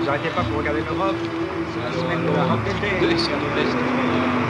Vous arrêtez pas pour regarder l'Europe. C'est la semaine de la robe d'été. Oui, sur le l'Est.